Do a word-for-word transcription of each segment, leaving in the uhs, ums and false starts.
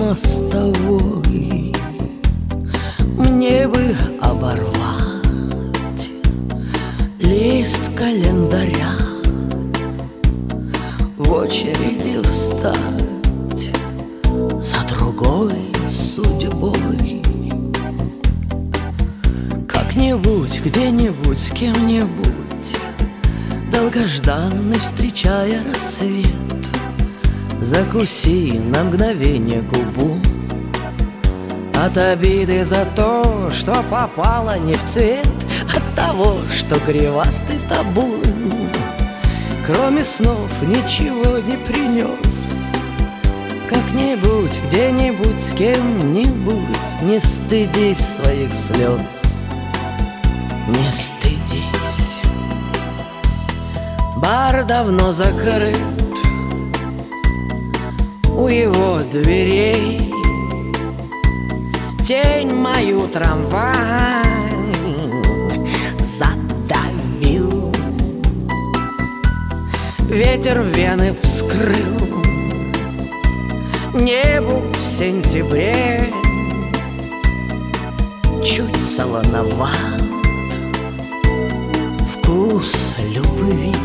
мостовой. Мне бы оборвать лист календаря, в очереди встать за другой судьбой. Как-нибудь, где-нибудь, с кем-нибудь, долгожданный встречая рассвет, закуси на мгновение губу от обиды за то, что попало не в цвет, от того, что гривастый табун кроме снов ничего не принес. Как-нибудь, где-нибудь, с кем-нибудь, не стыдись своих слез, не стыдись. Бар давно закрыт, у его дверей тень мою трамвай задавил, ветер вены вскрыл, небу в сентябре чуть солоноват вкус любви.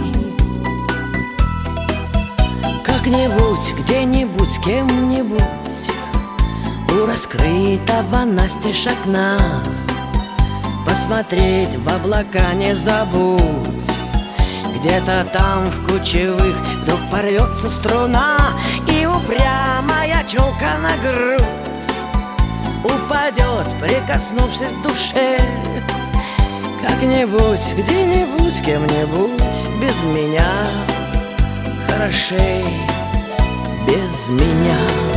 Как-нибудь, где-нибудь, с кем-нибудь, у раскрытого настежь окна посмотреть в облака не забудь. Где-то там в кучевых вдруг порвется струна, и упрямая челка на грудь упадет, прикоснувшись к душе. Как-нибудь, где-нибудь, с кем-нибудь, без меня хорошей, без меня.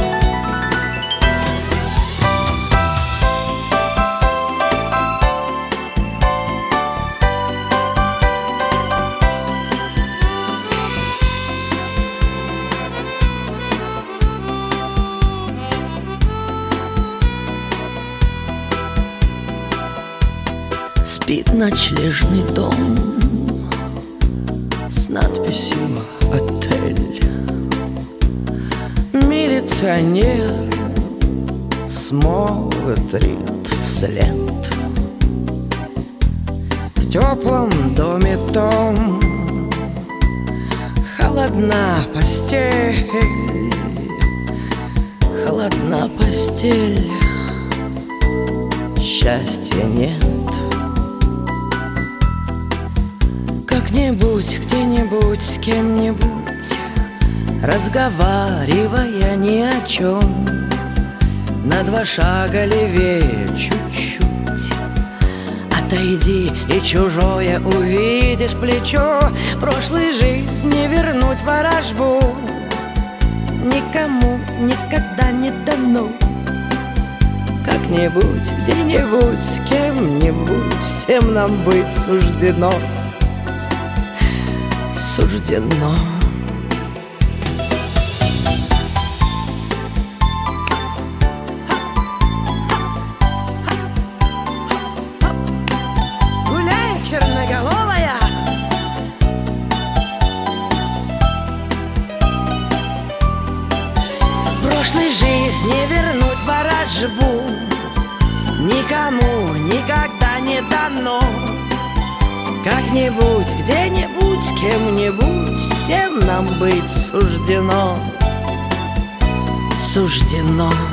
Спит ночлежный дом с надписью «Отель». Милиционер смотрит вслед. В теплом доме том холодна постель, холодна постель, счастья нет. Как-нибудь, где-нибудь, с кем-нибудь, разговаривая ни о чем, на два шага левее чуть-чуть отойди, и чужое увидишь плечо. Прошлой жизни вернуть ворожбу никому никогда не дано. Как-нибудь, где-нибудь, с кем-нибудь, всем нам быть суждено, суждено. Гуляй, черноголовая! Прошлой жизни вернуть ворожбу никому никогда не дано. Как-нибудь, где-нибудь, с кем-нибудь, всем нам быть суждено, суждено.